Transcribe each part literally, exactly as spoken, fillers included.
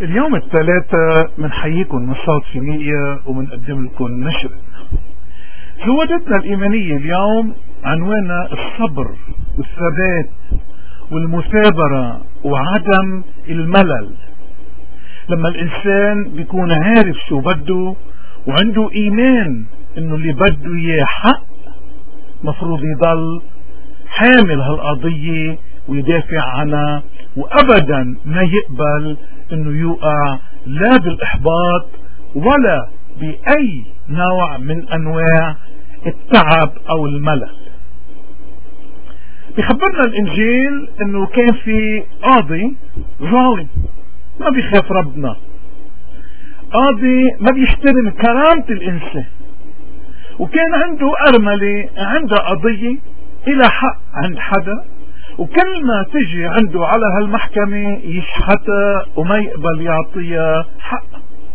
اليوم الثلاثة بنحييكم من صوت فينيقيا وبنقدم لكم نشرة. جودتنا الإيمانية اليوم عنوانها الصبر والثبات والمثابرة وعدم الملل. لما الإنسان بيكون عارف شو بده وعنده إيمان إنه اللي بده إياه حق، مفروض يضل حامل هالقضية ويدافع عنها، وأبدا ما يقبل إنه يوقع لا بالإحباط ولا بأي نوع من أنواع التعب أو الملل. بيخبرنا الإنجيل إنه كان في قاضي ظالم ما بيخاف ربنا، قاضي ما بيحترم كرامة الإنسان، وكان عنده أرملة عندها قضية إلى حق عند حدا، وكل ما تجي عنده على هالمحكمة يشحتها وما يقبل يعطيها حق.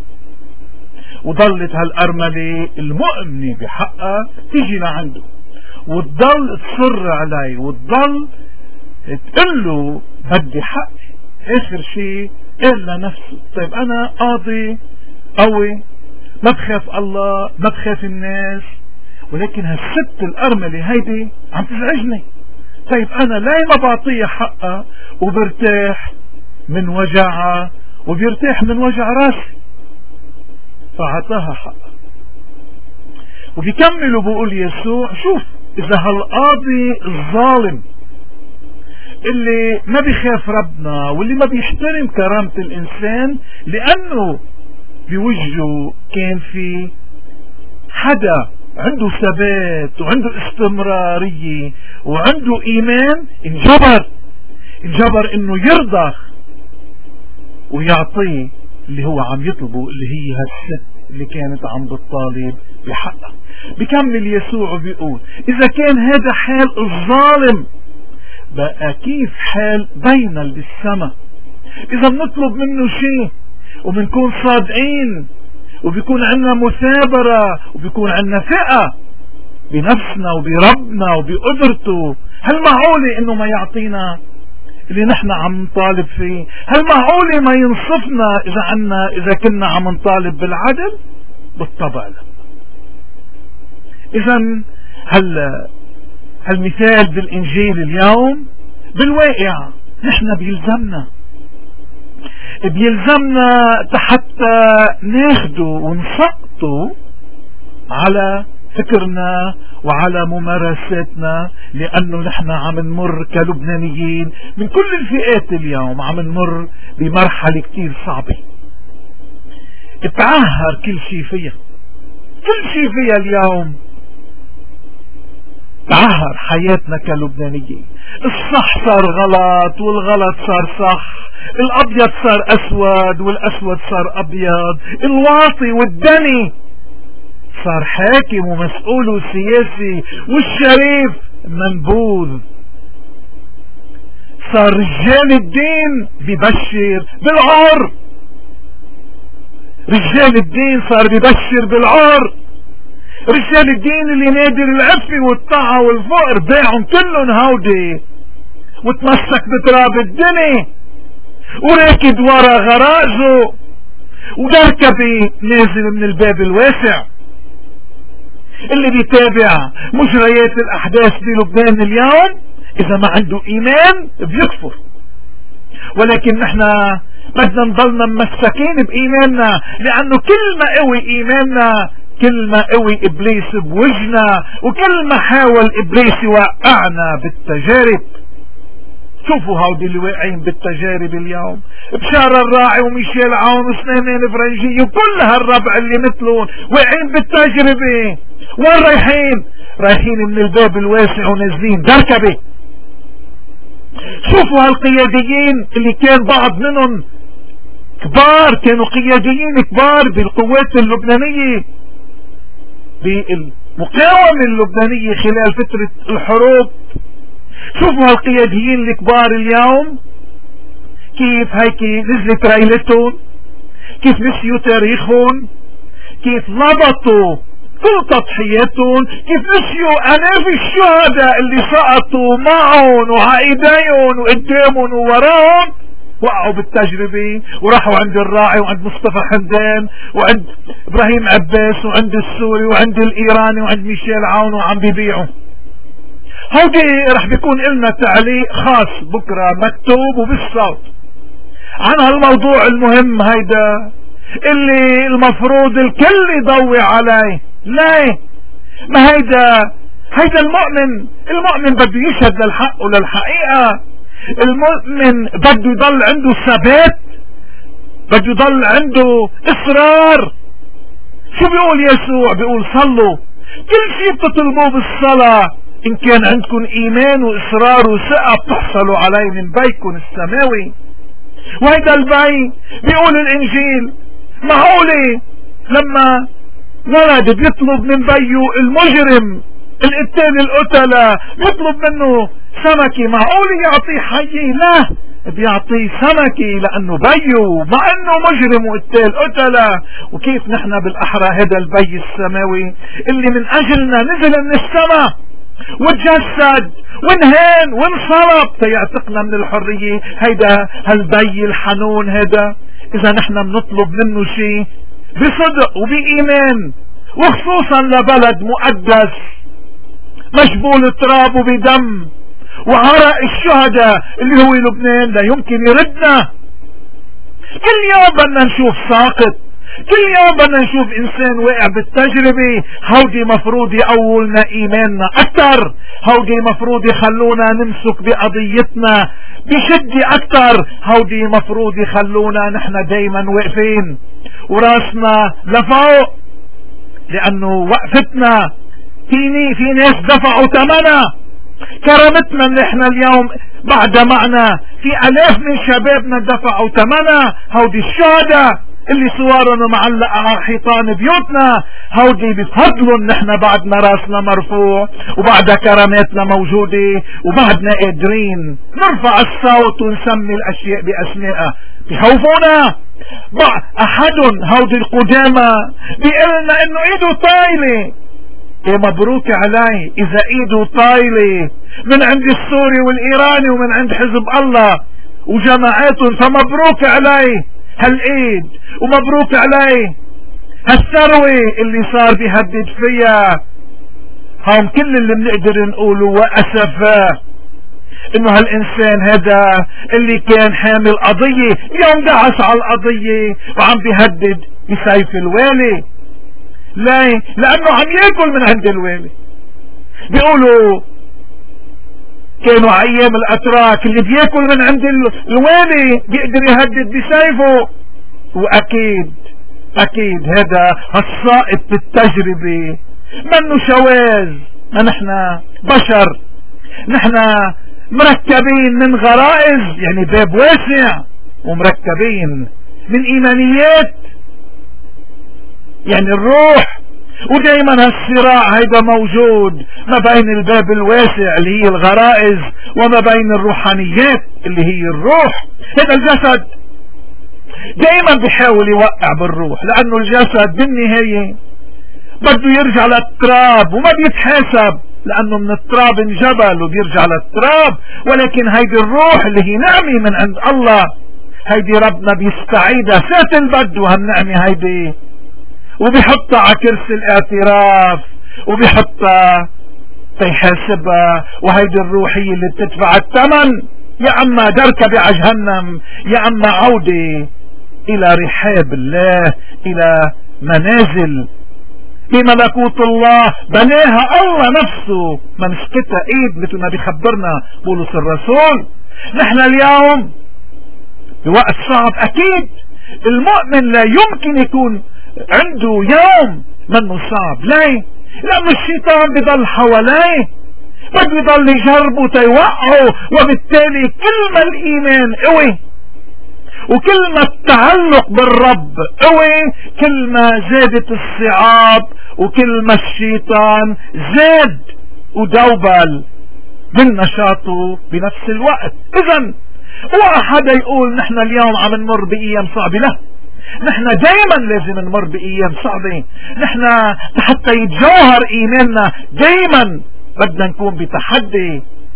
وضلت هالأرملة المؤمنة بحقها تيجي لعنده وتضل تصر عليه وتضل تقول له بدي حقي. آخر شيء قال لنفسه طيب أنا قاضي قوي ما بخاف الله ما بخاف الناس، ولكن هالست الأرملة هيدي عم تزعجني، طيب أنا ليه ما بعطيها حقها وبرتاح من وجعها وبيرتاح من وجع راسي؟ فعطاها حقها. وبيكمل وبقول يسوع شوف إذا هالقاضي الظالم اللي ما بيخاف ربنا واللي ما بيحترم كرامة الإنسان، لأنه بوجهه كان في حدا عنده ثبات وعنده استمرارية وعنده إيمان، انجبر انجبر إنه يرضى ويعطيه اللي هو عم يطلبه، اللي هي هالست اللي كانت عم بتطالب بحقها. بكمل يسوع وبيقول إذا كان هذا حال الظالم بقى كيف حال بينا اللي بالسما؟ إذا بنطلب منه شيء وبنكون صادقين وبيكون عندنا مثابرة وبيكون عندنا ثقة بنفسنا وبربنا وبقدرته، هل معقولة إنه ما يعطينا اللي نحن عم نطالب فيه؟ هل معقولة ما ينصفنا إذا عنا إذا كنا عم نطالب بالعدل؟ بالطبع لا. إذا هل هالمثال بالإنجيل اليوم بالواقع نحن بيلزمنا بيلزمنا حتى ناخده ونسقطه على فكرنا وعلى ممارساتنا، لأنه نحن عم نمر كلبنانيين من كل الفئات اليوم عم نمر بمرحلة كتير صعبة اتعهر كل شيء فيها، كل شيء فيها اليوم تعهر حياتنا كلبنانيين. الصح صار غلط والغلط صار صح، الأبيض صار أسود والأسود صار أبيض، الواطي والدني صار حاكم ومسؤول وسياسي، والشريف منبوذ. صار رجال الدين ببشر بالعار، رجال الدين صار ببشر بالعار، رجال الدين اللي نادر العفة والطاعة والفقر باعهم كلهم هودي وتمسك بتراب الدنيا وراكد ورا غرائزه ومركبي نازل من الباب الواسع. اللي بيتابع مجريات الأحداث بلبنان اليوم إذا ما عنده إيمان بيكفر، ولكن نحن بدنا نضلنا ممسكين بإيماننا، لأنه كل ما قوي إيماننا كل ما قوي إبليس بوجنا، وكل ما حاول إبليس يوقعنا بالتجارب. شوفوا هودي اللي واقعين بالتجارب اليوم، بشار الراعي وميشيل عون وسنانين فرنجي وكل هالربع اللي مثلهم واقعين بالتجربة. وين رايحين؟ رايحين من الباب الواسع ونازلين دركبة. شوفوا هالقياديين اللي كان بعض منهم كبار، كانوا قياديين كبار بالقوات اللبنانية بالمقاومة اللبنانية خلال فترة الحروب. شوفوا هالقياديين الكبار اليوم كيف هيك نزلت رايلتهم، كيف نسيوا تاريخهم، كيف لبطوا كل تضحياتهم، كيف نسيوا آلاف الشهداء اللي سقطوا معهم وعايديهم وقدامهم ووراهم وقعوا بالتجربة وراحوا عند الراعي وعند مصطفى حمدان وعند ابراهيم عباس وعند السوري وعند الايراني وعند ميشيل عون وعم بيبيعوا. هودي رح بيكون لنا تعليق خاص بكرة مكتوب وبالصوت عن هالموضوع المهم هيدا اللي المفروض الكل يضوي عليه. ليه؟ ما هيدا هيدا المؤمن المؤمن بده يشهد للحق وللحقيقة. المؤمن بده يضل عنده ثبات، بده يضل عنده اصرار. شو بيقول يسوع؟ بيقول صلوا، كل شيء بتطلبوه بالصلاة ان كان عندكم ايمان واصرار وثقة بتحصلوا عليه من بيكم السماوي. وهيدا البي بيقول الانجيل معقولة لما ولد بيطلب من بيه المجرم القتال القتلة بيطلب منه سمكة، معقولة يعطيه حية؟ لا، بيعطيه سمكة لانه بيه مع انه مجرم وقتال قتلة. وكيف نحن بالاحرى هذا البي السماوي اللي من اجلنا نزل من السماء وتجسد وانهان وانصلب تيعتقنا من الحرية، هيدا هالبي الحنون هذا اذا نحن بنطلب منه شيء بصدق وبإيمان، وخصوصا لبلد مقدس مجبول تراب وبدم وعرق الشهداء اللي هو لبنان، لا يمكن يردنا. كل يوم بدنا نشوف ساقط، كل يوم بدنا نشوف انسان واقع بالتجربة. هودي مفروض يقولنا ايماننا اكتر، هودي مفروض يخلونا نمسك بقضيتنا بشدة اكتر، هودي مفروض يخلونا نحن دايما واقفين وراسنا لفوق، لانه وقفتنا فيني في ناس دفعوا ثمنها. كرامتنا اللي احنا اليوم بعد معنا في الاف من شبابنا دفعوا ثمنها. هودي الشهداء اللي صورهم معلقة على حيطان بيوتنا، هودي بفضلهم نحن بعدنا راسنا مرفوع وبعد كراماتنا موجودة وبعدنا قادرين نرفع الصوت ونسمي الاشياء باسمائها. بخوفونا احدهم هودي القدامى بيقلنا انه ايده طايلة. ايه مبروك عليه اذا ايده طايلة من عند السوري والايراني ومن عند حزب الله وجماعاتهم، فمبروك عليه هالايد ومبروك عليه هالثروة اللي صار بيهدد فيها. هم كل اللي بنقدر نقوله واسفاه انه هالانسان هذا اللي كان حامل قضية اليوم دعس على القضية وعم بيهدد بسيف الوالي. ليه؟ لانه عم ياكل من عند الوالي. بيقولوا كانوا ايام الاتراك اللي بياكل من عند الوالي بيقدر يهدد بسيفه. واكيد اكيد هذا السائط بالتجربة منه شواذ، ما نحن بشر، نحن مركبين من غرائز، يعني باب واسع، ومركبين من ايمانيات يعني الروح. ودايما هالصراع هيدا موجود ما بين الباب الواسع اللي هي الغرائز وما بين الروحانيات اللي هي الروح. هذا الجسد دايما بيحاول يوقع بالروح، لانه الجسد بالنهاية بده يرجع للتراب وما بيتحاسب، لانه من التراب انجبل وبيرجع للتراب. ولكن هيدي الروح اللي هي نعمة من عند الله، هيدي ربنا بيستعيدها سات البد، وهالنعمة هيدي وبيحطها على كرسي الاعتراف وبيحطها تيحاسبها. وهيدي الروح هي اللي بتدفع الثمن، يا اما دركة على جهنم يا اما عودة الى رحاب الله، الى منازل بملكوت الله بناها الله نفسه، ما مسكتها ايد مثل ما بيخبرنا بولس الرسول. نحن اليوم بوقت صعب. اكيد المؤمن لا يمكن يكون عنده يوم منه صعب. ليه؟ لأنه الشيطان بيضل حواليه، بده يضل يجربه تيوقعه، وبالتالي كل ما الإيمان قوي وكل ما التعلق بالرب قوي كل ما زادت الصعاب وكل ما الشيطان زاد ودوبل من نشاطه بنفس الوقت. إذن اوعى حدا يقول نحن اليوم عم نمر بأيام صعبة، لا، نحن دايما لازم نمر بأيام صعبة. نحن حتى يتجوهر ايماننا دايما بدنا نكون بتحدي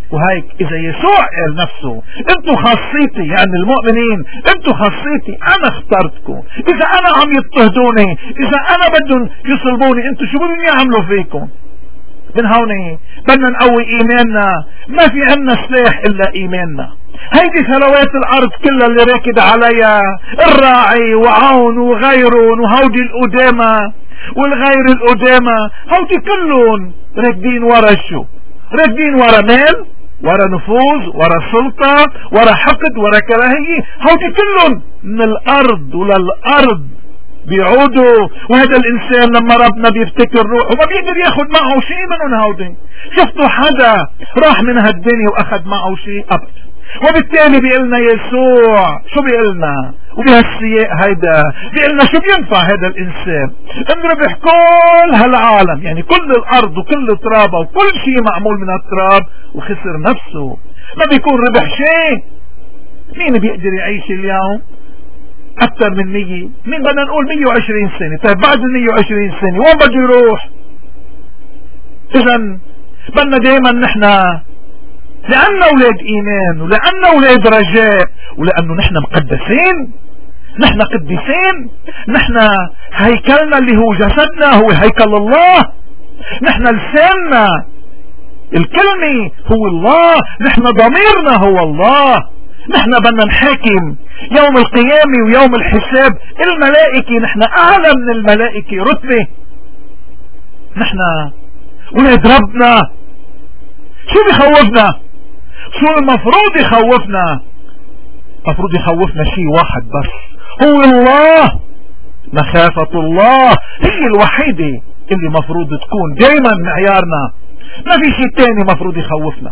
وهيك اذا يسوع قال نفسه انتو خاصيتي، يعني المؤمنين انتو خاصيتي، انا اخترتكم، اذا انا عم يضطهدوني، اذا انا بدهم يصلبوني، انتو شو بدهم يعملوا فيكم؟ من هون بدنا نقوي ايماننا، ما في عنا سلاح الا ايماننا. هيدي ثروات الارض كلها اللي راكد عليها الراعي وعون وغيرهم وهودي القدامى والغير القدامى، هودي كلهم راكدين ورا شو؟ راكدين ورا مال، ورا نفوذ، ورا سلطة، ورا حقد، ورا كراهية، هودي كلهم من الارض وللارض بيعودوا. وهذا الانسان لما ربنا بيفتكر روحه ما بيقدر ياخد معه شيء منهم هودي. شفتوا حدا راح من هالدنيا واخد معه شيء؟ ابدا. وبالتالي بيقلنا يسوع شو بيقلنا وبهالسياق هيدا بيقلنا شو بينفع هذا الانسان ان ربح كل هالعالم، يعني كل الارض وكل ترابه وكل شيء معمول من التراب وخسر نفسه، ما بيكون ربح شيء. مين بيقدر يعيش اليوم اكثر من مية؟ مين بدنا نقول مية وعشرين سنة؟ طيب بعد المية وعشرين سنة وين بده يروح؟ اذا بدنا دايما نحن لأن أولاد إيمان ولأن أولاد رجاء ولأنه نحن مقدسين، نحن قديسين، نحن هيكلنا اللي هو جسدنا هو هيكل الله، نحن لساننا الكلمة هو الله، نحن ضميرنا هو الله، نحن بدنا نحاكم يوم القيامة ويوم الحساب الملائكة، نحن أعلى من الملائكة رتبة، نحن ولاد ربنا. شو بيخوفنا؟ شو المفروض يخوفنا؟ المفروض يخوفنا شيء واحد بس، هو الله. مخافة الله هي الوحيدة اللي مفروض تكون دايما معيارنا، ما في شيء تاني مفروض يخوفنا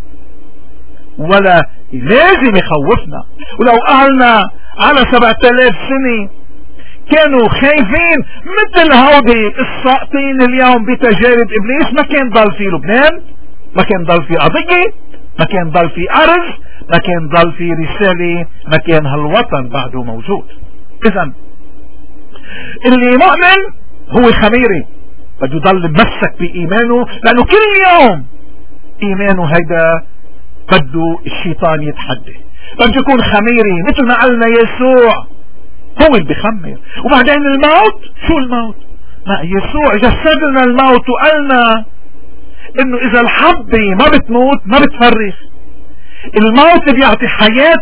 ولا لازم يخوفنا. ولو اهلنا على سبعة آلاف سنة كانوا خايفين مثل هودي الساقطين اليوم بتجارب ابليس، ما كان ضل في لبنان، ما كان ضل في قضية، ما كان ضل في أرز، ما كان ضل في رسالة، ما كان هالوطن بعده موجود. إذن اللي مؤمن هو خميري بده يضل ممسك بإيمانه، لأنه كل يوم إيمانه هيدا بده الشيطان يتحدى، بده يكون خميري مثل ما قالنا يسوع هو اللي بخمر. وبعدين الموت، شو الموت؟ ما يسوع جسدنا الموت وقالنا انه اذا الحبة ما بتموت ما بتفرخ. الموت بيعطي حياة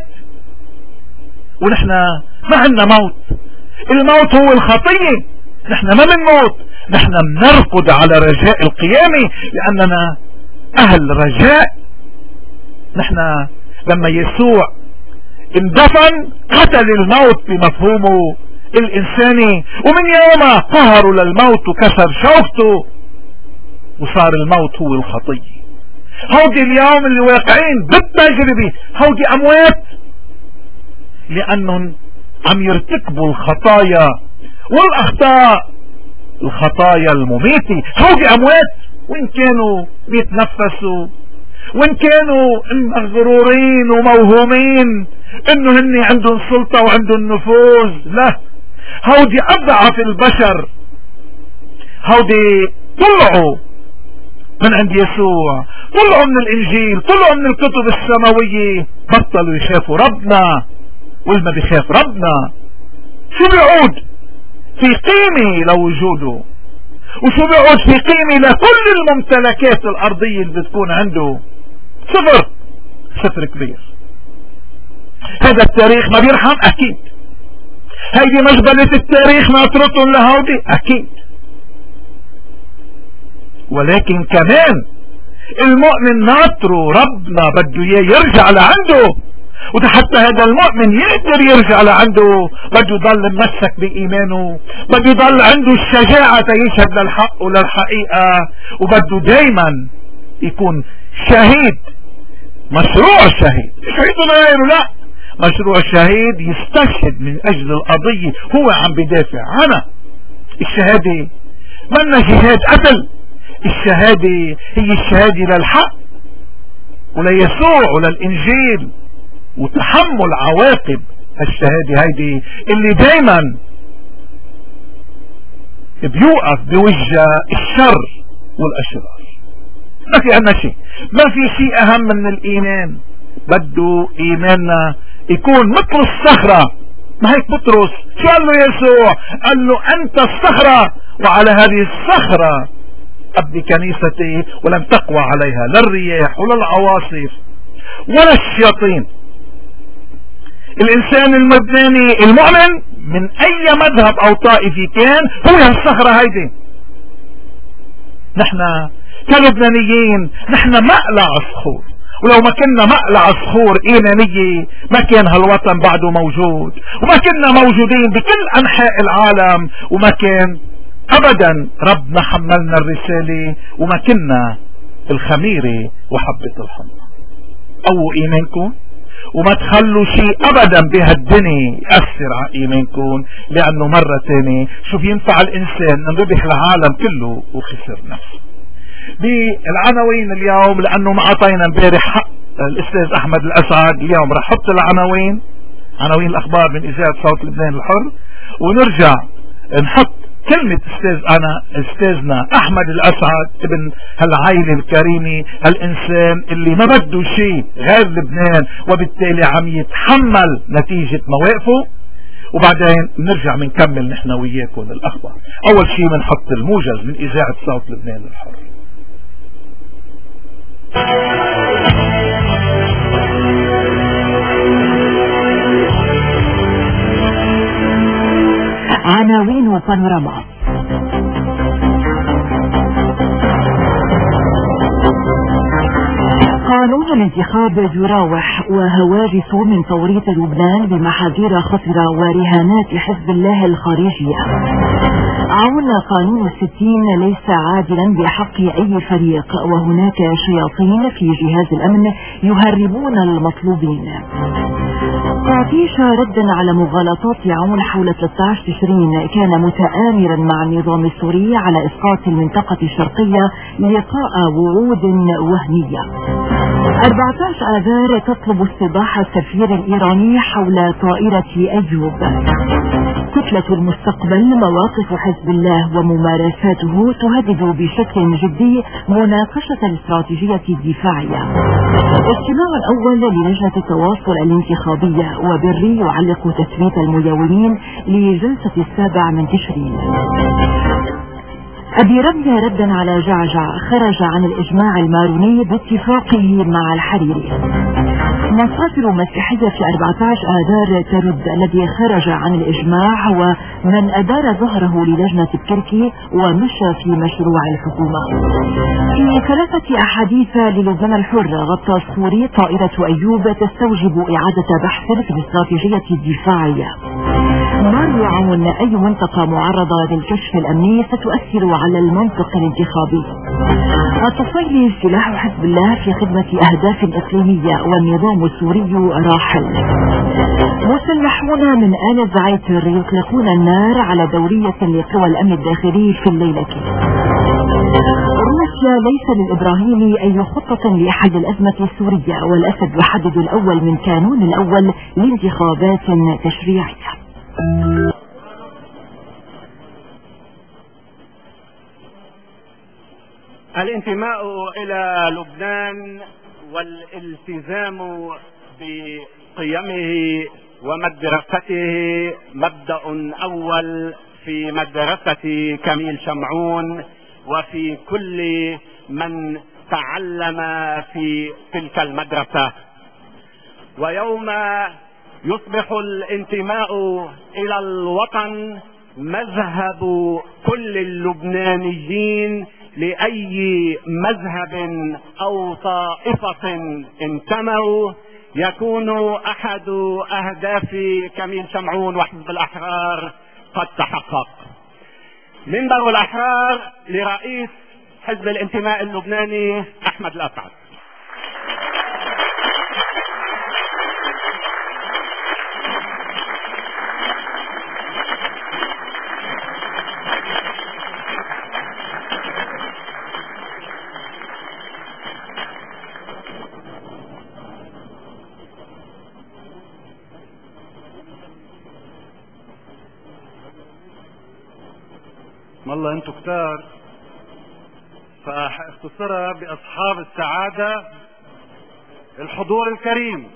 ونحن ما عندنا موت. الموت هو الخطية، نحن ما بنموت، نحن بنركض على رجاء القيامة لاننا اهل رجاء. نحن لما يسوع اندفن قتل الموت بمفهومه الانساني، ومن يومه قهروا للموت وكسر شوكته وصار الموت هو الخطية. هودي اليوم اللي واقعين بالتجربة هودي اموات لانهم عم يرتكبوا الخطايا والاخطاء، الخطايا المميتة. هودي اموات وين كانوا بيتنفسوا، وين كانوا مغرورين وموهومين انه هن عندهم سلطة وعندهم نفوذ. لا، هودي اضعف البشر، هودي طلعوا من عند يسوع، طلعوا من الانجيل، طلعوا من الكتب السماوية، بطلوا يخافوا ربنا. والما بيخاف ربنا شو بيعود في قيمة لوجوده، وشو بيعود في قيمة لكل الممتلكات الارضية اللي بتكون عنده؟ صفر، صفر كبير. هذا التاريخ ما بيرحم اكيد، هيدي مجبلة التاريخ ناطرتهم لهودي اكيد، ولكن كمان المؤمن ناطره ربنا بده اياه يرجع لعنده، وده حتى هذا المؤمن يقدر يرجع لعنده بده يضل ممسك بإيمانه، بده يضل عنده الشجاعة يشهد للحق وللحقيقة، وبده دايما يكون شهيد. مشروع الشهيد شهيد غيره، لا، مشروع الشهيد يستشهد من اجل القضية هو عم بدافع عنها. الشهادة منا جهاد قتل، الشهادة هي الشهادة للحق وليسوع وللإنجيل وتحمل عواقب الشهادة هيدي اللي دايما بيوقف بوجه الشر والأشرار. ما في عنا شيء. ما في شيء اهم من الايمان. بده ايماننا يكون مثل الصخرة. ما هيك بطرس شو قال له يسوع؟ قال له انت الصخرة وعلى هذه الصخرة ابني كنيستي ولن تقوى عليها لا الرياح ولا العواصف ولا الشياطين. الانسان المبناني المؤمن من اي مذهب او طائفي كان هو هالصخرة هيدي. نحن كلبنانيين نحن مقلع صخور، ولو ما كنا مقلع صخور ايمانية ما كان هالوطن بعده موجود، وما كنا موجودين بكل انحاء العالم، وما كان ابدا ربنا حملنا الرسالة، وما كنا الخميرة وحبة الحمرة. قووا ايمانكم وما تخلوا شيء ابدا بهالدنيا يأثر على ايمانكم، لانه مرة تانية شو بينفع الانسان ان ربح العالم كله وخسر نفسه. بالعناوين اليوم لانه ما اعطينا امبارح حق الاستاذ احمد الاسعد، اليوم رح احط العناوين، عناوين الاخبار من اذاعة صوت لبنان الحر، ونرجع نحط كلمة استاذ انا استاذنا احمد الاسعد ابن هالعائلة الكريمة، هالانسان اللي ما بده شيء غير لبنان وبالتالي عم يتحمل نتيجة مواقفه. وبعدين نرجع منكمل نحن وياكم الاخبار. اول شيء بنحط الموجز من اذاعة صوت لبنان الحر. عناوين وبانوراما. قانون الانتخاب يراوح وهواجس من توريط لبنان بمحاذير خطرة ورهانات حزب الله الخارجية. عون قانون الستين ليس عادلا بحق أي فريق، وهناك شياطين في جهاز الأمن يهربون المطلوبين. تعطيش ردا على مغالطات عون حول ثلاثة عشر تشرين كان متآمرا مع النظام السوري على إسقاط المنطقة الشرقية لقاء وعود وهمية. أربعة عشر آذار تطلب استيضاح السفير الإيراني حول طائرة أيوب. كتلة المستقبل مواقف حزب الله وممارساته تهدد بشكل جدي مناقشة الاستراتيجية الدفاعية. الاجتماع الأول للجنة التواصل الانتخابية وبري يعلق تثبيت المياورين لجلسة السابع من تشرين. أبي ربنا ردا على جعجع خرج عن الإجماع الماروني باتفاقه مع الحريري. مصادر مسيحية في أربعة عشر آذار ترد الذي خرج عن الإجماع هو من أدار ظهره للجنة بكركي ومشى في مشروع الحكومة. في ثلاثة أحاديث للبنان الحر غطى السوري طائرة أيوب تستوجب إعادة بحث في الاستراتيجية الدفاعية. مر عون أي منطقة معرضة للكشف الأمني ستؤثر على المنطق الانتخابي. التصيلي سلاح حزب الله في خدمة أهداف إقليمية والنظام السوري راحل. مسلحون من آل زعيتر يطلقون النار على دورية لقوى الأمن الداخلي في الليلة. روسيا ليس للإبراهيمي أي خطة لحل الأزمة السورية، والأسد يحدد الأول من كانون الأول لانتخابات تشريعية. الانتماء إلى لبنان والالتزام بقيمه ومدرسته مبدأ أول في مدرسة كميل شمعون وفي كل من تعلم في تلك المدرسة. ويوم يصبح الانتماء إلى الوطن مذهب كل اللبنانيين لأي مذهب أو طائفة انتموا، يكون أحد أهداف كميل شمعون وحزب الأحرار قد تحقق. منبر الأحرار لرئيس حزب الانتماء اللبناني أحمد الأسعد. والله انتو كتار فاختصرها باصحاب السعادة الحضور الكريم.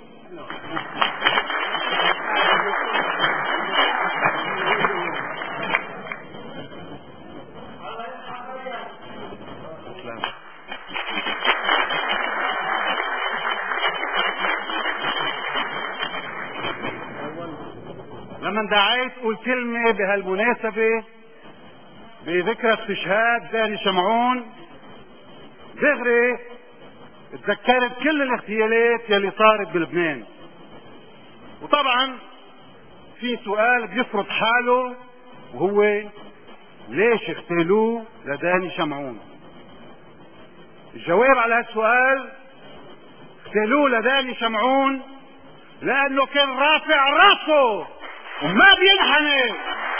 لما دعيت قول كلمة بهالمناسبة بذكرى استشهاد داني شمعون، دغري اتذكرت كل الاغتيالات يلي صارت بلبنان. وطبعا في سؤال بيفرض حاله وهو ليش اغتالوه لداني شمعون؟ الجواب على هالسؤال: اغتالوه لداني شمعون لانه كان رافع راسه وما بينحني.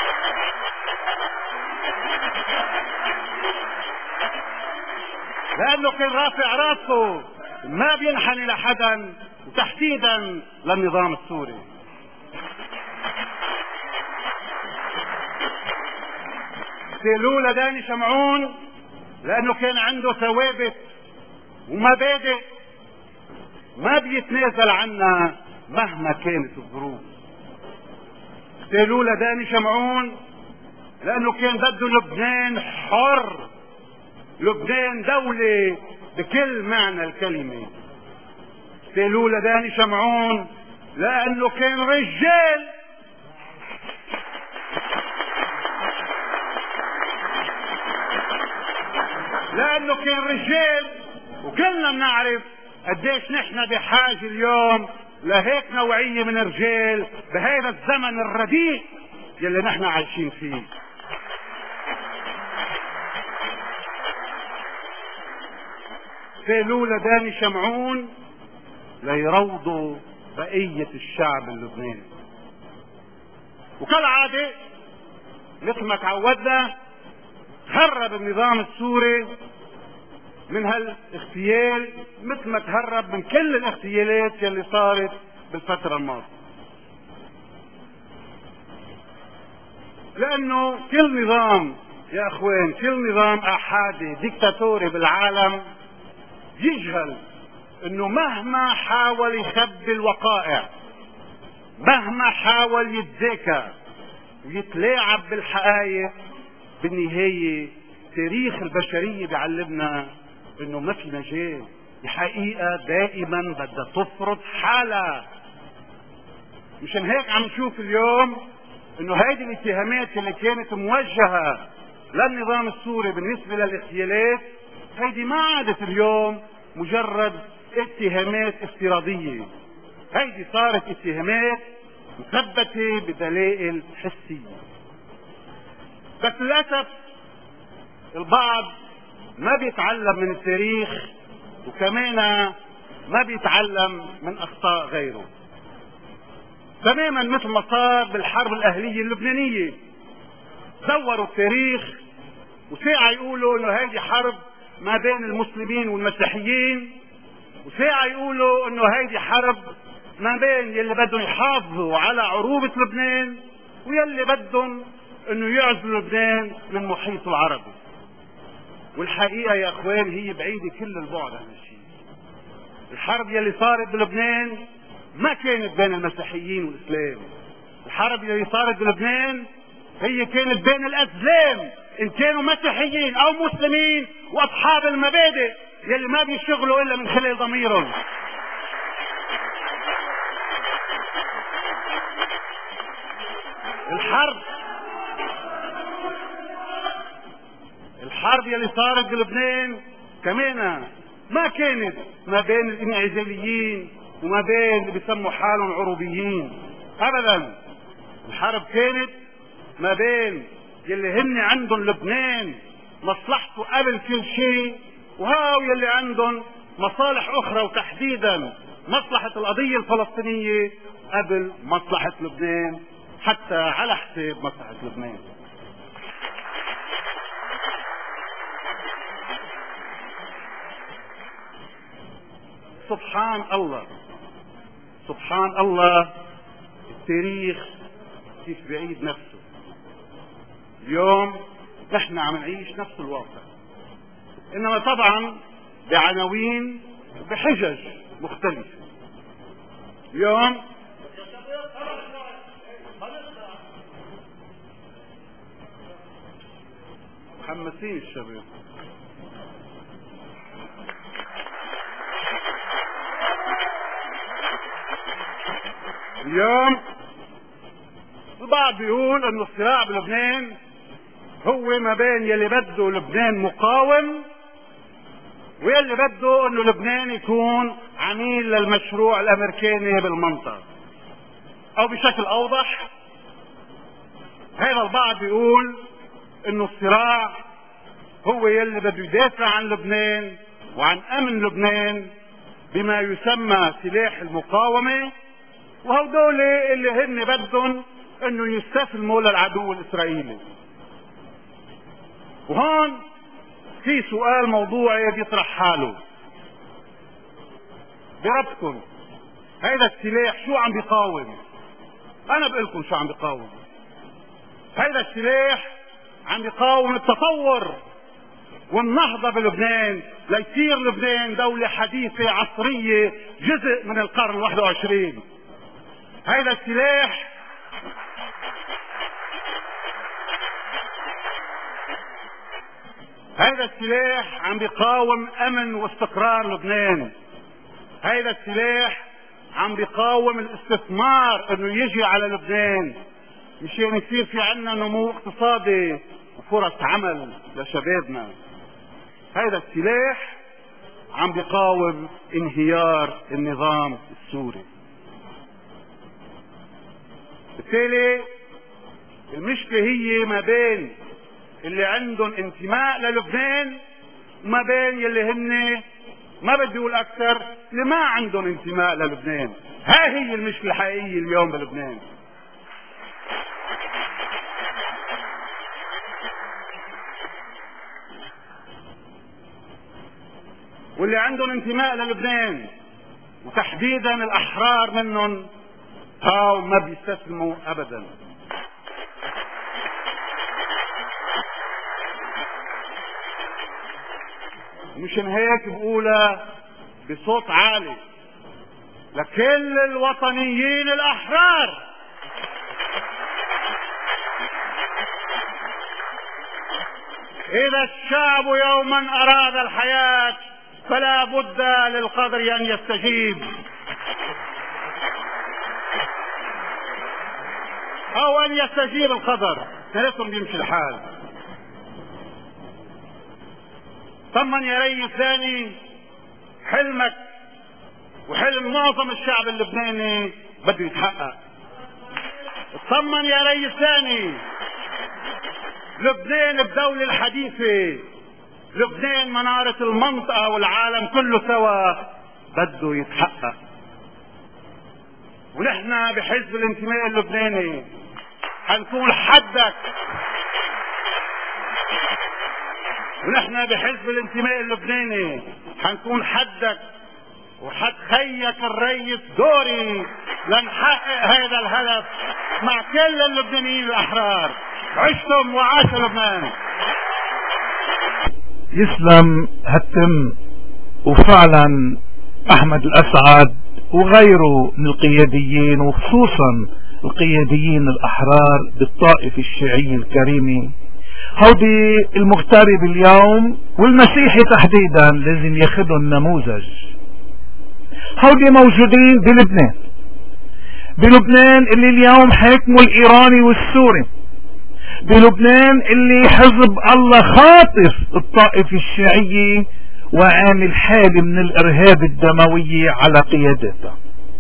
لانه كان رافع راسه ما بينحني لحدا، وتحديدا للنظام السوري. اغتالوه لداني شمعون لانه كان عنده ثوابت ومبادئ ما بيتنازل عنها مهما كانت الظروف. اغتالوه لداني شمعون لانه كان بده لبنان حر، لبنان دولة بكل معنى الكلمة. اغتالوه لداني شمعون لانه كان رجال، لانه كان رجال. وكلنا بنعرف قديش نحن بحاجة اليوم لهيك نوعية من الرجال بهذا الزمن الرديء يلي نحن عايشين فيه. اغتالوه لداني شمعون ليروضوا بقية الشعب اللبناني. وكالعادة مثل ما تعودنا هرب النظام السوري من هالاغتيال مثل ما تهرب من كل الاغتيالات يلي صارت بالفترة الماضية. لانه كل نظام يا اخوان، كل نظام احادي ديكتاتوري بالعالم يجهل انه مهما حاول يخبي الوقائع، مهما حاول يتذاكى ويتلاعب بالحقائق، بالنهاية تاريخ البشرية بيعلمنا انه ما في مجال. الحقيقة دائما بدها تفرض حالها. مشان هيك عم نشوف اليوم انه هيدي الاتهامات اللي كانت موجهة للنظام السوري بالنسبة للاغتيالات، هيدي ما عادت اليوم مجرد اتهامات افتراضية، هيدي صارت اتهامات مثبتة بدلائل حسية. بس للأسف البعض ما بيتعلم من التاريخ، وكمان ما بيتعلم من أخطاء غيره. تماما مثل ما صار بالحرب الأهلية اللبنانية، دوروا التاريخ وساعة يقولوا انه هيدي حرب ما بين المسلمين والمسيحيين، وساعة يقولوا انه هيدي حرب ما بين يلي بدهم يحافظوا على عروبة لبنان ويلي بدهم انه يعزلوا لبنان من محيطه العربي. والحقيقة يا اخوان هي بعيدة كل البعد عن الشيء. الحرب يلي صارت بلبنان ما كانت بين المسيحيين والاسلام، الحرب يلي صارت بلبنان هي كانت بين الازلام، ان كانوا مسيحيين او مسلمين، واصحاب المبادئ يلي ما بيشتغلوا الا من خلال ضميرهم. الحرب الحرب يلي صارت بلبنان كمان ما كانت ما بين الانعزاليين وما بين اللي بيسموا حالهم عروبيين ابدا. الحرب كانت ما بين يلي هن عندهم لبنان مصلحته قبل كل شيء، وهاو يلي عندهم مصالح اخرى، وتحديدا مصلحة القضية الفلسطينية قبل مصلحة لبنان، حتى على حساب مصلحة لبنان. سبحان الله، سبحان الله، التاريخ كيف بيعيد نفسه. اليوم نحن عم نعيش نفس الواقع. انما طبعا بعناوين بحجج مختلفة. اليوم محمسين الشباب. اليوم البعض بيقول انه الصراع بلبنان هو ما بين يلي بده لبنان مقاوم ويلي بده انه لبنان يكون عميل للمشروع الامريكاني بالمنطقة، او بشكل اوضح هذا البعض بيقول انه الصراع هو يلي بده يدافع عن لبنان وعن امن لبنان بما يسمى سلاح المقاومة، وهدول اللي هن بدهم انه يستسلموا للعدو الاسرائيلي. وهون في سؤال موضوعي بيطرح حاله بربكم، هذا السلاح شو عم بيقاوم؟ انا بقولكم شو عم بيقاوم. هذا السلاح عم بيقاوم التطور والنهضة بلبنان ليصير لبنان دولة حديثة عصرية جزء من القرن الواحد وعشرين. هذا السلاح هذا السلاح عم بيقاوم امن واستقرار لبنان. هذا السلاح عم بيقاوم الاستثمار انه يجي على لبنان مشان يصير في عنا نمو اقتصادي وفرص عمل لشبابنا. هذا السلاح عم بيقاوم انهيار النظام السوري. بالتالي المشكلة هي ما بين اللي عندهم انتماء للبنان وما بين يلي هن ما بدي اقول اكثر اللي ما عندهم انتماء للبنان. هاي هي المشكلة الحقيقية اليوم بلبنان. واللي عندهم انتماء للبنان وتحديدا الاحرار منهم هاو ما بيستسلموا ابدا. مشان هيك بقولها بصوت عالي لكل الوطنيين الاحرار، اذا الشعب يوما اراد الحياة فلا بد للقدر ان يستجيب او ان يستجيب القدر، ثلاثهم بيمشي الحال. طمن يا ريس ثاني حلمك وحلم معظم الشعب اللبناني بده يتحقق. اطمن يا ريس ثاني، لبنان الدولة الحديثة، لبنان منارة المنطقة والعالم كله سوا بده يتحقق. ونحن بحزب الانتماء اللبناني حنكون حدك، ونحن بحزب الانتماء اللبناني حنكون حدك وحد خيك الريس دوري لنحقق هذا الهدف مع كل اللبنانيين الاحرار. عشتم وعاش لبنان. يسلم هالتم. وفعلا احمد الاسعد وغيره من القياديين وخصوصا القياديين الاحرار بالطائفة الشيعية الكريمة هودي المغترب اليوم والمسيحي تحديدا لازم ياخذوا النموذج. هودي موجودين بلبنان، بلبنان اللي اليوم حاكمه الايراني والسوري، بلبنان اللي حزب الله خاطف الطائفة الشيعية وعامل حالة من الارهاب الدموية على قيادتها.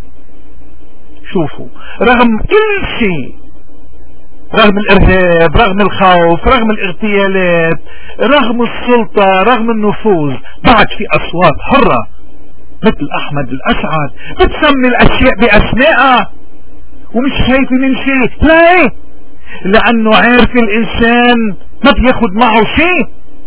شوفوا رغم كل شيء، رغم الارهاب، رغم الخوف، رغم الاغتيالات، رغم السلطة، رغم النفوذ، بعد في اصوات حرة مثل احمد الاسعد بتسمي الاشياء باسمائها ومش خايفة من شيء. ليه؟ لانه عارف الانسان ما بياخد معه شيء.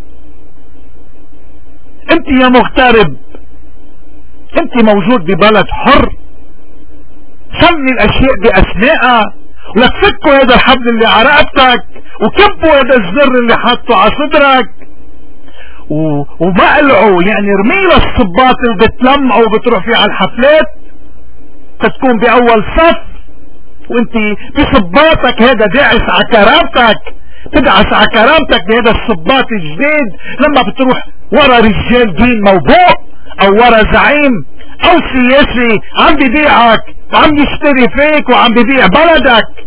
انت يا مغترب انت موجود ببلد حر، سمي الاشياء باسمائها، ولك فكوا هذا الحبل اللي على رقبتك وكبوا هذا الزر اللي حاطه على صدرك ومقلعوا، يعني رميله الصباط اللي بتلمعوا وبتروح فيه على الحفلات، تكون باول صف وانت بصباطك هذا داعس على كرامتك، تدعس على كرامتك بهذا الصباط الجديد. لما بتروح ورا رجال دين موبوء او ورا زعيم او سياسي عم بيبيعك وعم يشتري فيك وعم بيبيع بلدك.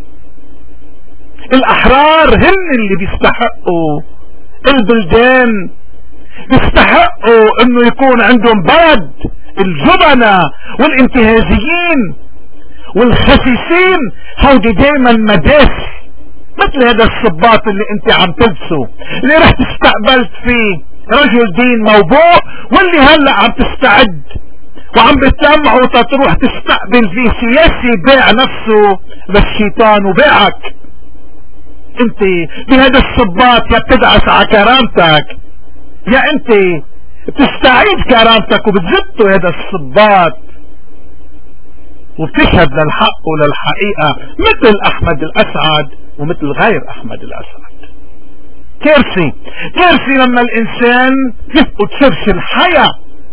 الاحرار هن اللي بيستحقوا، البلدان بيستحقوا انه يكون عندهم بلد. الجبنة والانتهازيين والخسيسين هودي دايما مداس، مثل هذا الصباط اللي انت عم تلبسه، اللي رح تستقبلت فيه رجل دين موبوء، واللي هلأ عم تستعد وعم بتلمعه تروح تستقبل فيه سياسي باع نفسه للشيطان وباعك. انت بهذا الصباط يا بتدعس على كرامتك، يا انت بتستعيد كرامتك وبتزبطوا هذا الصباط وبتشهد للحق وللحقيقة، مثل احمد الاسعد ومثل غير احمد الاسعد. كارثي كارثي لما الانسان يفقد سرش الحياة،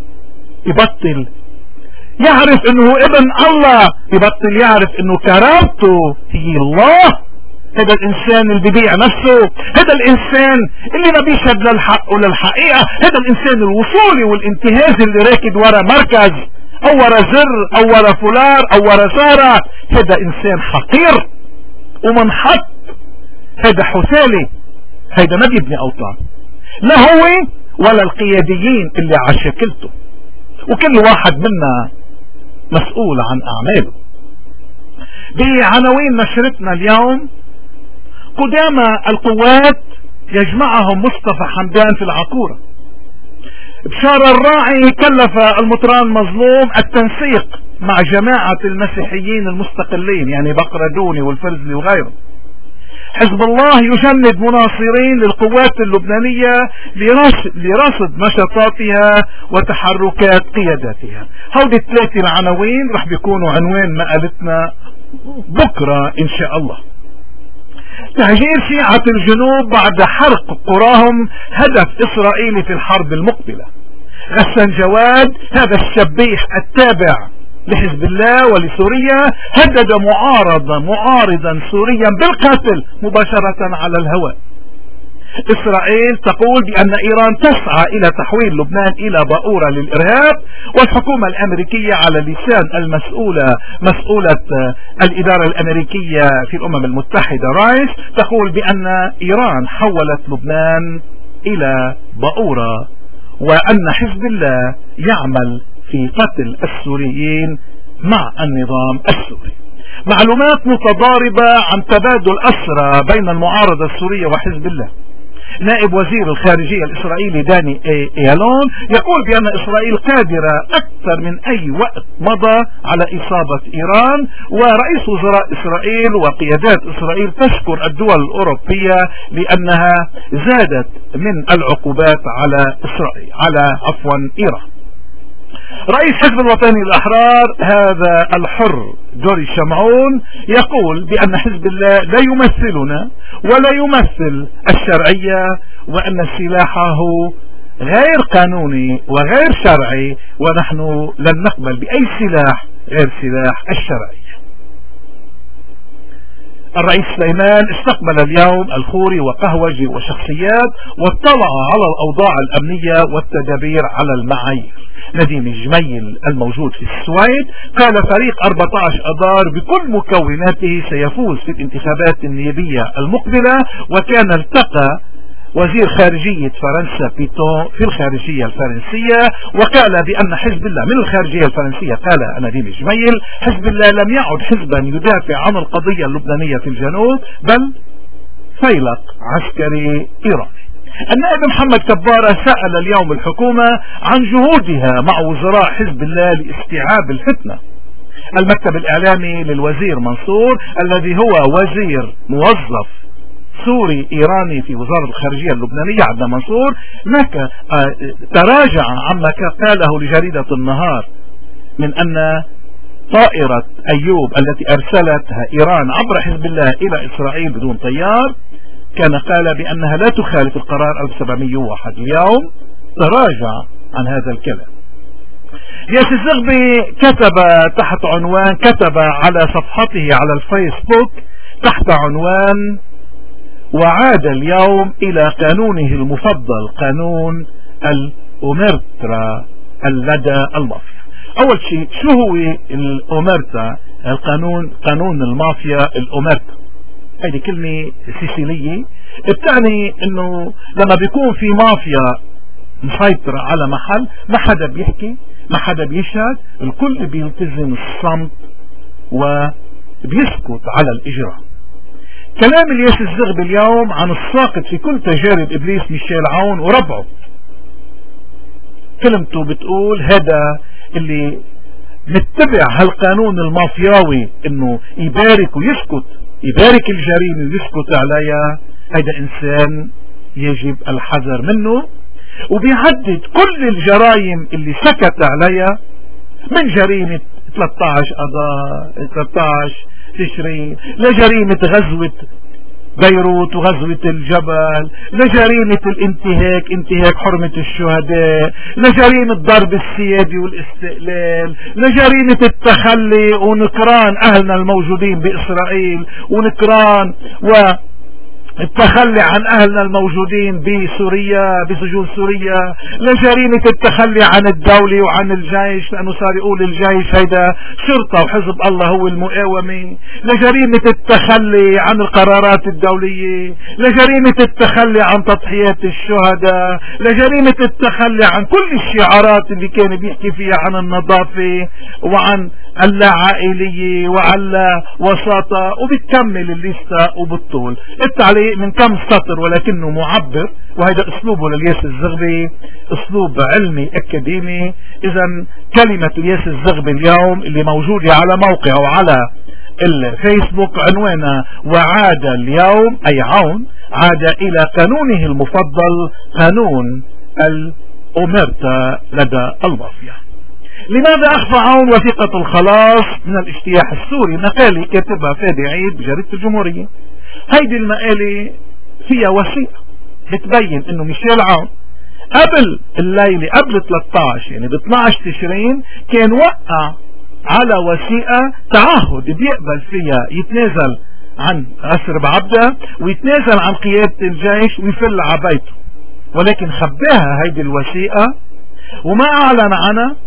يبطل يعرف انه ابن الله، يبطل يعرف انه كرامته هي الله. هذا الانسان اللي بيبيع نفسه، هذا الانسان اللي ما بيشهد للحق وللحقيقة، هذا الانسان الوصولي والانتهاز اللي راكد ورا مركز او ورا زر او ورا فلار او ورا سارة، هذا انسان حقير ومنحط، هذا حثالي، هذا ما بيبني اوطان، لا هو ولا القياديين اللي على شكلته، وكل واحد منا مسؤول عن اعماله. بعناوين نشرتنا اليوم: قدامى القوات يجمعهم مصطفى حمدان في العقورة. بشار الراعي كلف المطران مظلوم التنسيق مع جماعة المسيحيين المستقلين، يعني بقردوني والفرزلي وغيره. حزب الله يجند مناصرين للقوات اللبنانية لرصد نشاطاتها وتحركات قياداتها. هودي الثلاثة العناوين رح بيكونوا عنوان مقالتنا بكرة ان شاء الله. تهجير شيعة الجنوب بعد حرق قراهم هدف اسرائيلي في الحرب المقبلة. غسان جواد هذا الشبيح التابع لحزب الله ولسوريا هدد معارضا معارضا سوريا بالقتل مباشرة على الهواء. إسرائيل تقول بأن إيران تسعى إلى تحويل لبنان إلى بؤورة للإرهاب، والحكومة الأمريكية على لسان المسؤولة مسؤولة الإدارة الأمريكية في الأمم المتحدة رايس تقول بأن إيران حولت لبنان إلى بؤورة، وأن حزب الله يعمل في قتل السوريين مع النظام السوري. معلومات متضاربة عن تبادل أسرى بين المعارضة السورية وحزب الله. نائب وزير الخارجية الإسرائيلي داني إيالون يقول بأن إسرائيل قادرة أكثر من أي وقت مضى على إصابة إيران، ورئيس وزراء إسرائيل وقيادات إسرائيل تشكر الدول الأوروبية لأنها زادت من العقوبات على إسرائيل على عفوا إيران. رئيس حزب الوطني الأحرار هذا الحر دوري شمعون يقول بأن حزب الله لا يمثلنا ولا يمثل الشرعية، وأن سلاحه غير قانوني وغير شرعي، ونحن لن نقبل بأي سلاح غير سلاح الشرعية. الرئيس سليمان استقبل اليوم الخوري وقهوجي وشخصيات واطلع على الأوضاع الأمنية والتدابير على المعايير. نديم جميل الموجود في السويد قال فريق أربعة عشر أذار بكل مكوناته سيفوز في الانتخابات النيابية المقبلة. وكان التقى وزير خارجية فرنسا بيتون في الخارجية الفرنسية وقال بأن حزب الله من الخارجية الفرنسية قال نديم جميل حزب الله لم يعد حزبا يدافع عن القضية اللبنانية في الجنوب بل فيلق عسكري إيراني. النائب محمد كبارة سأل اليوم الحكومة عن جهودها مع وزراء حزب الله لاستيعاب الفتنة. المكتب الإعلامي للوزير منصور الذي هو وزير موظف سوري إيراني في وزارة الخارجية اللبنانية عدنان منصور لك تراجع عما قاله لجريدة النهار من أن طائرة أيوب التي أرسلتها إيران عبر حزب الله إلى إسرائيل بدون طيار كان قال بأنها لا تخالف القرار ألف وسبعمئة وواحد. اليوم تراجع عن هذا الكلام. ياس الزغبي كتب تحت عنوان، كتب على صفحته على الفيسبوك تحت عنوان: وعاد اليوم إلى قانونه المفضل، قانون الأومرتا لدى المافيا. أول شيء، شو هو الأومرتا؟ القانون، قانون المافيا الأومرتا، هذه كلمة سيسيلية بتعني انه لما بيكون في مافيا مسيطرة على محل، ما حدا بيحكي، ما حدا بيشهد، الكل بيلتزم الصمت وبيسكت على الإجراء. كلام الياس الزغبي اليوم عن الساقط في كل تجارب إبليس ميشيل عون وربعه. كلمته بتقول هذا اللي متبع هالقانون المافياوي انه يبارك ويسكت، يبارك الجريمة ويسكت عليها، هذا انسان يجب الحذر منه. وبيعدد كل الجرائم اللي سكت عليها، من جريمة ثلاثة عشر أذار ثلاثة عشر تشرين، لجريمة غزوة بيروت وغزوة الجبل، لجريمة الانتهاك، انتهاك حرمة الشهداء، لجريمة ضرب السيادة والاستقلال، لجريمة التخلي ونكران أهلنا الموجودين بإسرائيل، ونكران والتخلي عن أهلنا الموجودين بسوريا بسجون سوريا، لجريمة التخلي عن الدولة وعن الجيش، لأنه صار يقول الجيش هيدا شرطة وحزب الله هو المقاومة، لجريمة التخلي عن القرارات الدولية، لجريمة التخلي عن تضحيات الشهداء، لجريمة التخلي عن كل الشعارات اللي كان بيحكي فيها عن النظافة وعن اللاعائلية وعن وساطة، وبتكمل الليستة وبالطول. التعليق من كم سطر ولكنه معبر، وهذا اسلوبه للياس الزغبي، اسلوب علمي اكاديمي. اذا كلمة الياس الزغبي اليوم اللي موجودة على موقعه وعلى الفيسبوك عنوانها: وعاد اليوم، اي عون عاد الى قانونه المفضل، قانون الأومرتا لدى المافيا. لماذا أخفى عون وثيقة الخلاص من الاجتياح السوري؟ مقالة كاتبها فادي عيد بجريدة الجمهورية. هيدي المقالة فيها وثيقة بتبين انه ميشيل عون قبل الليلة، قبل ثلاثة عشر يعني ب اثناشر تشرين، كان وقع على وثيقة تعهد بيقبل فيها يتنازل عن أسر بعبدة ويتنازل عن قيادة الجيش ويفل على بيته، ولكن خباها هيدي الوثيقة وما أعلن عنها،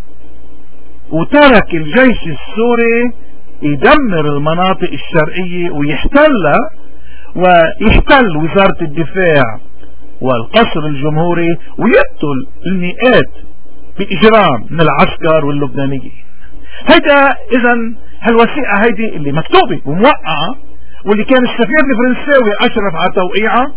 وترك الجيش السوري يدمر المناطق الشرقية ويحتلها، ويحتل وزارة الدفاع والقصر الجمهوري ويقتل المئات بإجرام من العسكر واللبنانيين. هيدا إذا هالوثيقة هيدي اللي مكتوبة وموقعة، واللي كان السفير الفرنساوي أشرف على توقيعها،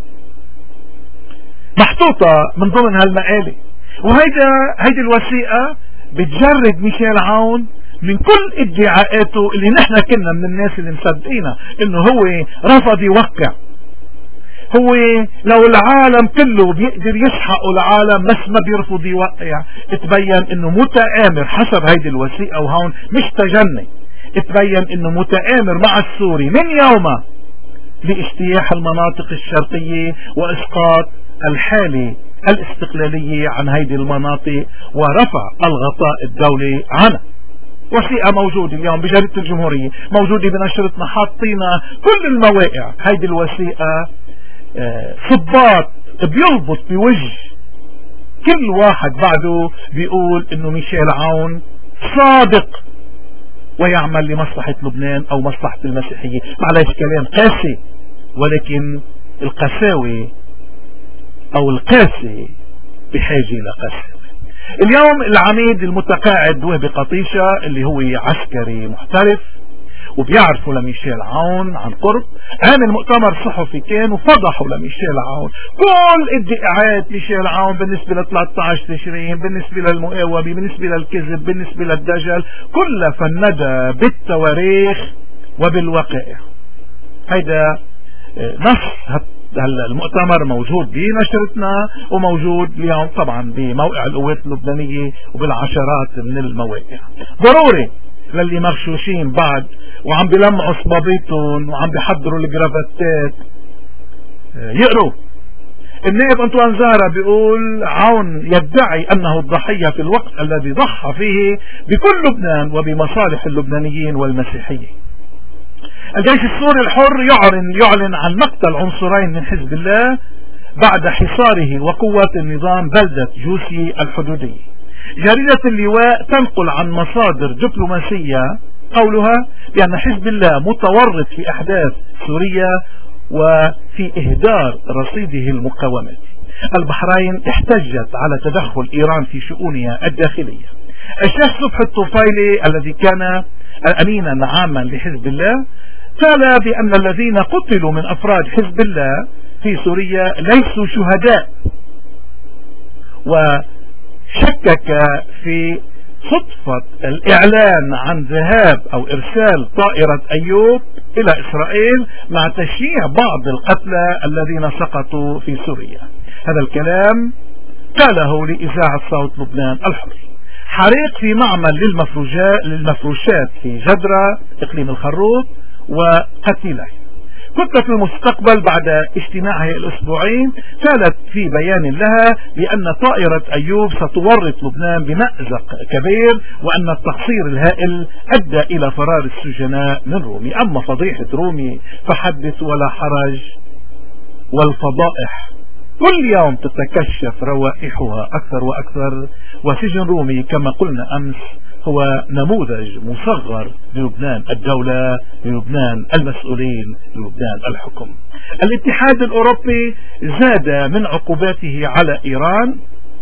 محطوطة من ضمن هالمقالة. وهيدا هيدي الوثيقة بتجرد ميشيل عون من كل ادعاءاته اللي نحن كنا من الناس اللي مصدقينها انه هو رفض يوقع. هو لو العالم كله بيقدر يسحق العالم بس ما بيرفض يوقع. تبين انه متآمر حسب هيدي الوثيقة، وهون مش تجني، تبين انه متآمر مع السوري من يومه لاجتياح المناطق الشرقية واسقاط الحالة الاستقلالية عن هيدي المناطق ورفع الغطاء الدولي عنها. وثيقة موجودة اليوم بجريدة الجمهورية، موجودة بنشرتنا، حاطينا كل المواقع. هيدي الوثيقة صباط بيلبط بوجه كل واحد بعده بيقول انه ميشيل عون صادق ويعمل لمصلحة لبنان او مصلحة المسيحية. معلش كلام قاسي، ولكن القساوة او القاسي بحاجة لقساوة. اليوم العميد المتقاعد وهبي قطيشة اللي هو عسكري محترف وبيعرفوا لميشيل عون عن قرب، عامل مؤتمر صحفي كان وفضحوا لميشيل عون كل ادعاءات ميشيل عون بالنسبة ل ثلاثة عشر تشرين، بالنسبة للمقاومة، بالنسبة للكذب، بالنسبة للدجل، كلها فندها بالتواريخ وبالوقائع. هيدا نص المؤتمر موجود بنشرتنا وموجود اليوم طبعا بموقع القوات اللبنانية وبالعشرات من المواقع. ضروري للي مغشوشين بعد وعم بيلمعوا صبابيتهم وعم بيحضروا الجرافاتات يقروا. النائب أنطوان زارا بيقول عون يدعي أنه الضحية في الوقت الذي ضحى فيه بكل لبنان وبمصالح اللبنانيين والمسيحيين. الجيش السوري الحر يعلن يعلن عن مقتل عنصرين من حزب الله بعد حصاره وقوات النظام بلدة جوسي الحدودية. جريدة اللواء تنقل عن مصادر دبلوماسية قولها بأن حزب الله متورط في أحداث سوريا وفي إهدار رصيده المقاومة. البحرين احتجت على تدخل إيران في شؤونها الداخلية. الشيخ صبحي الطفيلي الذي كان أمينا عاما لحزب الله قال بأن الذين قتلوا من أفراد حزب الله في سوريا ليسوا شهداء، وشكك في صدفة الإعلان عن ذهاب أو إرسال طائرة أيوب إلى إسرائيل مع تشييع بعض القتلى الذين سقطوا في سوريا. هذا الكلام قاله لإذاعة صوت لبنان الحر. حريق في معمل للمفروشات في جدرة إقليم الخروط وقتيله. كتلة المستقبل بعد اجتماعها الأسبوعي قالت في بيان لها بأن طائرة أيوب ستورط لبنان بمأزق كبير، وأن التقصير الهائل أدى إلى فرار السجناء من رومي. أما فضيحة رومي فحدث ولا حرج، والفضائح كل يوم تتكشف روائحها أكثر وأكثر. وسجن رومي كما قلنا أمس هو نموذج مصغر للبنان الدولة، للبنان المسؤولين، للبنان الحكم. الاتحاد الأوروبي زاد من عقوباته على إيران،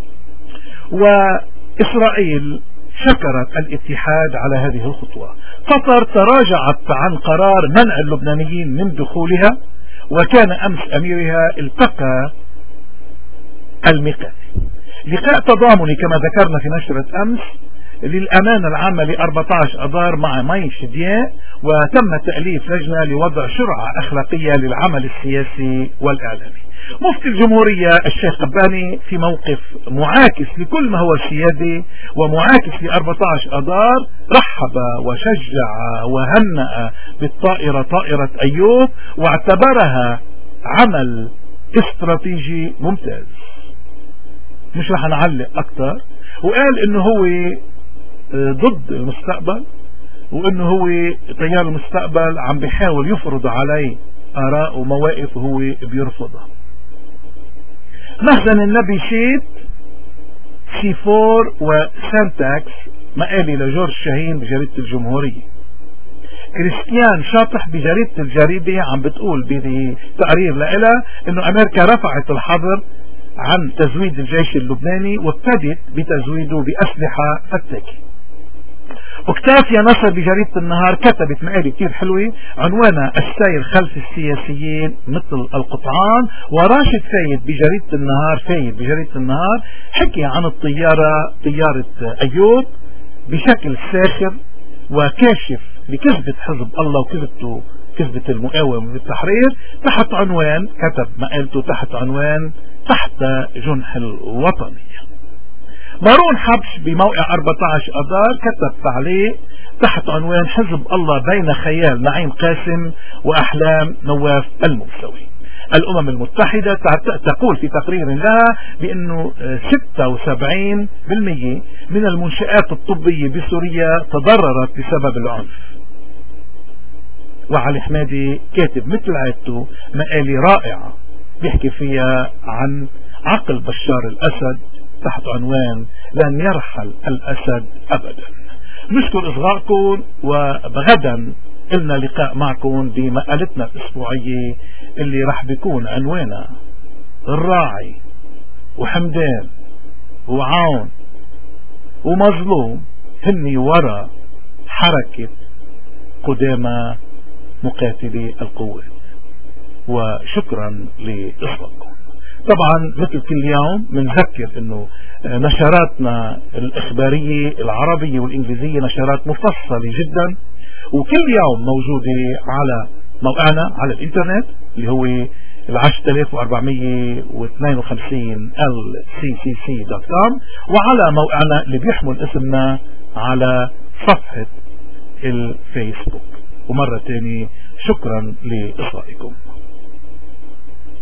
وإسرائيل شكرت الاتحاد على هذه الخطوة. قطر تراجعت عن قرار منع اللبنانيين من دخولها، وكان أمس أميرها التقى الميقاتي. لقاء تضامني كما ذكرنا في نشرة أمس للأمانة العامة ل أربعة عشر أذار مع مي شدياء، وتم تأليف لجنة لوضع شرعة أخلاقية للعمل السياسي والإعلامي. مفتي الجمهورية الشيخ قباني في موقف معاكس لكل ما هو سيادي ومعاكس ل أربعة عشر أذار رحب وشجع وهنأ بالطائرة طائرة أيوب، واعتبرها عمل استراتيجي ممتاز. مش رح نعلق أكتر، وقال إنه هو ضد المستقبل، وإنه هو تيار المستقبل عم بيحاول يفرض عليه آراء ومواقف وهو بيرفضها. مخزن النبي شيت سي فور وسانتاكس مقالي لجورج شاهين بجريدة الجمهورية. كريستيان شاطح بجريدة الجريدة عم بتقول بتقرير لها إنه أمريكا رفعت الحظر عن تزويد الجيش اللبناني وابتدت بتزويده بأسلحة فتاكة. اوكتافيا نصر بجريدة النهار كتبت مقالة كتير حلوة عنوانها السير خلف السياسيين مثل القطعان، وراشد فايد بجريدة النهار فايد بجريدة النهار حكي عن الطيارة طيارة أيوب بشكل ساخر وكاشف لكذبة حزب الله وكذبته كذبة المقاومة والتحرير، تحت عنوان كتب مقالته تحت عنوان تحت جنح الوطنية. مارون حبش بموقع أربعة عشر أذار كتب تعليق تحت عنوان حزب الله بين خيال نعيم قاسم وأحلام نواف الموسوي. الأمم المتحدة تقول في تقرير لها بأنه ستة وسبعين بالمئة من المنشآت الطبية بسوريا تضررت بسبب العنف. وعلي حمادي كاتب مثل عادته مقالة رائعة بيحكي فيها عن عقل بشار الأسد تحت عنوان لن يرحل الأسد أبدا. نشكر إصغائكم، وغدا لنا لقاء معكم بمقالتنا الأسبوعية اللي رح بيكون عنوانها الراعي وحمدان وعون ومظلوم هني ورا حركة قدامى مقاتلي القوات. وشكرا لإصغائكم. طبعا مثل كل يوم بنذكر انه نشراتنا الاخبارية العربية والانجليزية نشرات مفصلة جدا، وكل يوم موجودة على موقعنا على الانترنت اللي هو العشرة آلاف وأربعمية واثنين وخمسين ال سي سي سي دوت كوم، وعلى موقعنا اللي بيحمل اسمنا على صفحة الفيسبوك. ومرة تاني شكرا لإصغائكم.